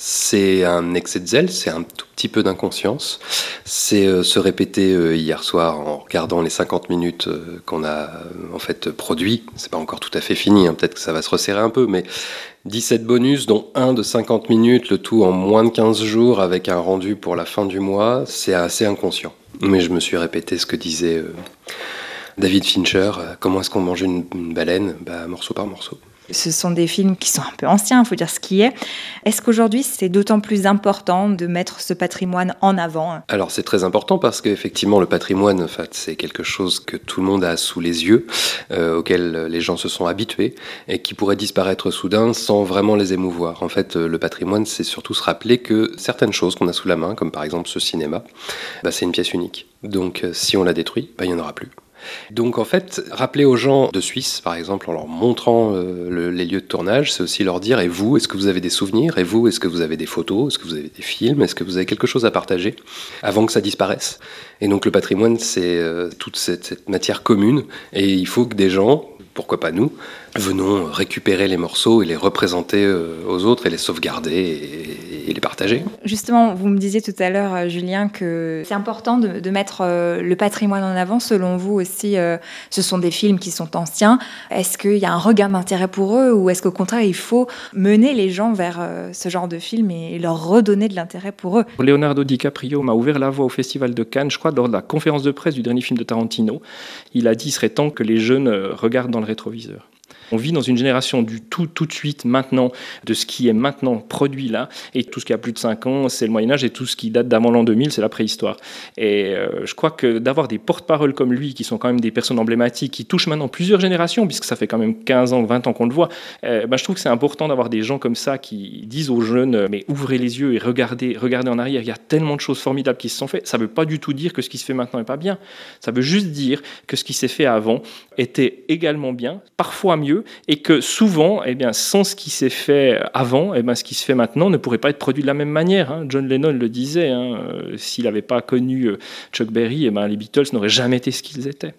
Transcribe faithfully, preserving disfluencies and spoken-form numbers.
C'est un excès de zèle, c'est un tout petit peu d'inconscience. C'est euh, se répéter euh, hier soir en regardant les cinquante minutes euh, qu'on a euh, en fait produit. C'est pas encore tout à fait fini, hein, peut-être que ça va se resserrer un peu, mais dix-sept bonus, dont un de cinquante minutes, le tout en moins de quinze jours avec un rendu pour la fin du mois, c'est assez inconscient. Mais je me suis répété ce que disait euh, David Fincher, euh, comment est-ce qu'on mange une, une baleine ? Bah, morceau par morceau. Ce sont des films qui sont un peu anciens, il faut dire ce qui est. Est-ce qu'aujourd'hui, c'est d'autant plus important de mettre ce patrimoine en avant ? Alors c'est très important parce qu'effectivement le patrimoine, en fait, c'est quelque chose que tout le monde a sous les yeux, euh, auquel les gens se sont habitués et qui pourrait disparaître soudain sans vraiment les émouvoir. En fait, le patrimoine, c'est surtout se rappeler que certaines choses qu'on a sous la main, comme par exemple ce cinéma, bah, c'est une pièce unique. Donc si on la détruit, bah, il n'y en aura plus. Donc en fait, rappeler aux gens de Suisse, par exemple, en leur montrant euh, le, les lieux de tournage, c'est aussi leur dire, et vous, est-ce que vous avez des souvenirs ? Et vous, est-ce que vous avez des photos ? Est-ce que vous avez des films ? Est-ce que vous avez quelque chose à partager avant que ça disparaisse ? Et donc le patrimoine, c'est euh, toute cette, cette matière commune, et il faut que des gens, pourquoi pas nous, venons récupérer les morceaux et les représenter euh, aux autres et les sauvegarder et, et les partager. Justement, vous me disiez tout à l'heure, Julien, que c'est important de, de mettre euh, le patrimoine en avant. Selon vous aussi, euh, ce sont des films qui sont anciens. Est-ce qu'il y a un regain d'intérêt pour eux ou est-ce qu'au contraire, il faut mener les gens vers euh, ce genre de film et leur redonner de l'intérêt pour eux ? Leonardo DiCaprio m'a ouvert la voie au Festival de Cannes, je crois, lors de la conférence de presse du dernier film de Tarantino. Il a dit qu'il serait temps que les jeunes regardent dans le rétroviseur. On vit dans une génération du tout, tout de suite, maintenant, de ce qui est maintenant produit là. Et tout ce qui a plus de cinq ans, c'est le Moyen-Âge. Et tout ce qui date d'avant l'an deux mille, c'est la préhistoire. Et euh, je crois que d'avoir des porte-paroles comme lui, qui sont quand même des personnes emblématiques, qui touchent maintenant plusieurs générations, puisque ça fait quand même quinze ans, vingt ans qu'on le voit, euh, ben, je trouve que c'est important d'avoir des gens comme ça qui disent aux jeunes, mais ouvrez les yeux et regardez, regardez en arrière. Il y a tellement de choses formidables qui se sont faites. Ça ne veut pas du tout dire que ce qui se fait maintenant n'est pas bien. Ça veut juste dire que ce qui s'est fait avant était également bien, parfois mieux, et que souvent, eh bien, sans ce qui s'est fait avant, eh bien, ce qui se fait maintenant ne pourrait pas être produit de la même manière. Hein. John Lennon le disait, hein, euh, s'il n'avait pas connu euh, Chuck Berry, eh bien, les Beatles n'auraient jamais été ce qu'ils étaient.